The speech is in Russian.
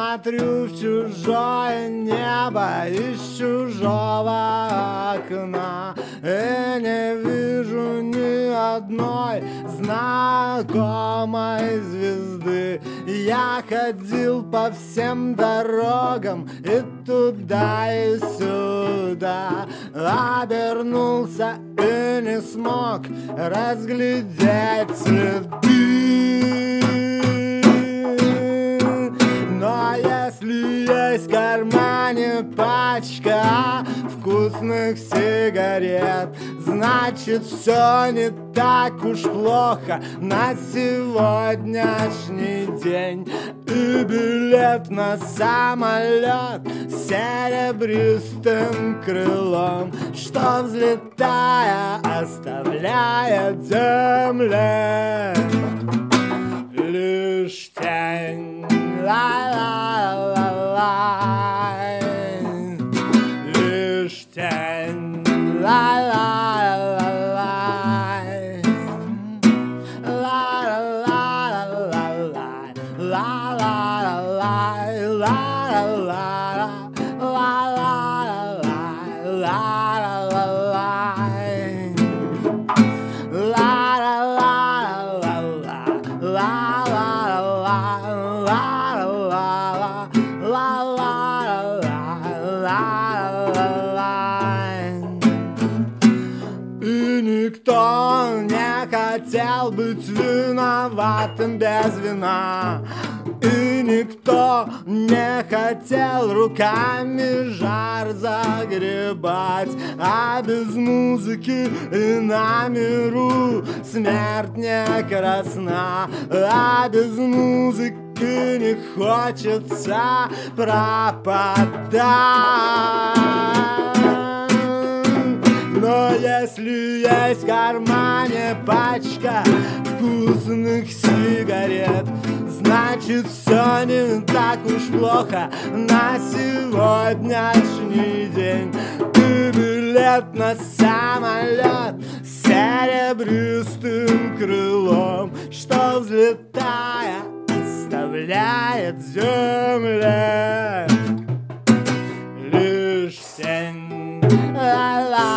смотрю в чужое небо из чужого окна и не вижу ни одной знакомой звезды. Я ходил по всем дорогам и туда и сюда, обернулся и не смог разглядеть следы. Но если есть в кармане пачка вкусных сигарет, значит все не так уж плохо на сегодняшний день. И билет на самолет с серебристым крылом, что, взлетая, оставляет земле лишь тень. Ла-ла-ла-ла, лишь тень. Ла-ла-ла-ла, и никто не хотел быть виноватым без вина, и никто не хотел руками жар загребать, а без музыки и на миру смерть не красна, а без музыки не хочется пропадать. Но если есть в кармане пачка вкусных сигарет, значит все не так уж плохо на сегодняшний день. И билет на самолет с серебристым крылом, что, взлетая, оставляет земле лишь тень. Ла-ла.